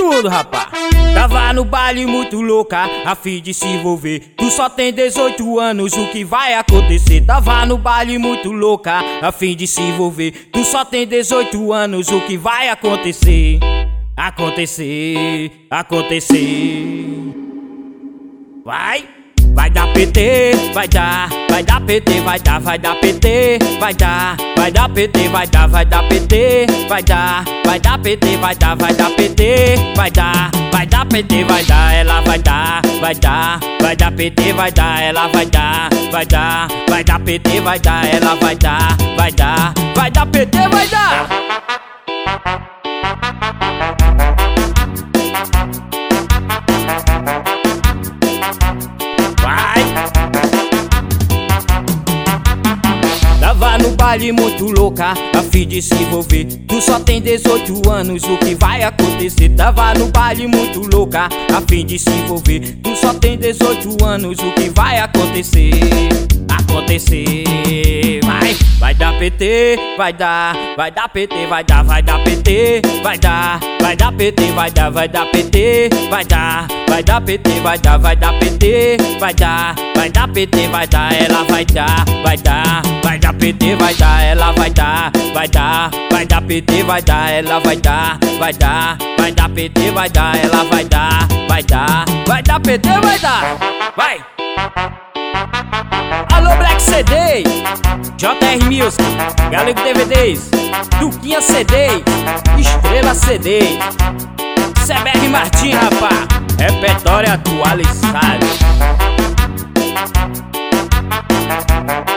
mundo, rapá. Tava no baile muito louca, a fim de se envolver. Tu só tem 18 anos, o que vai acontecer? Tava no baile muito louca, a fim de se envolver. Tu só tem 18 anos, o que vai acontecer? Acontecer. Vai dar PT, vai dar PT, vai dar PT, vai dar PT, vai dar PT, vai dar PT, vai dar PT, vai dar PT, vai dar, ela vai dar PT, vai dar, ela vai dar PT, vai dar, ela vai dar PT, vai dar. Tava no baile muito louca, a fim de se envolver. Tu só tem 18 anos, o que vai acontecer? Tava no baile muito louca, a fim de se envolver. Tu só tem 18 anos, o que vai acontecer? Vai dar PT, vai dar PT, vai dar PT, vai dar PT, vai dar PT, vai dar PT, vai dar PT, vai dar PT, vai dar, ela vai dar PT, vai dar, ela vai dar PT, vai dar, ela vai dar PT, vai dar, ela vai dar PT, vai dar, vai. Alô Black CD, JR Music, Galego DVDs, Duquinha CD, Estrela CD, CBR Martins, rapá, repertório atualizado.